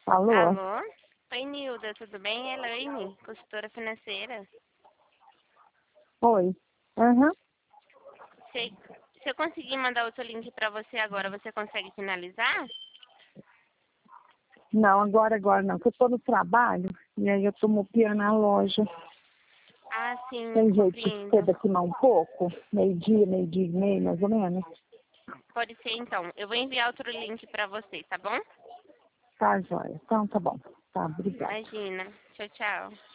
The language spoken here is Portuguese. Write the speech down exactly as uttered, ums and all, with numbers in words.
Alô? Alô? Oi, Nilda, tudo bem? É Elaine, consultora financeira. Oi. Aham. Se, se eu conseguir mandar outro link para você agora, você consegue finalizar? Não, agora, agora não, porque eu tô no trabalho e aí eu tô mopiando na loja. Ah, sim, Tem jeito de compreendo. ser daqui mais um pouco? Meio-dia, meio-dia e meio, mais ou menos. Pode ser, então. Eu vou enviar outro link para você, tá bom? Tá, joia. Então, tá bom. Tá, obrigada. Imagina. Tchau, tchau.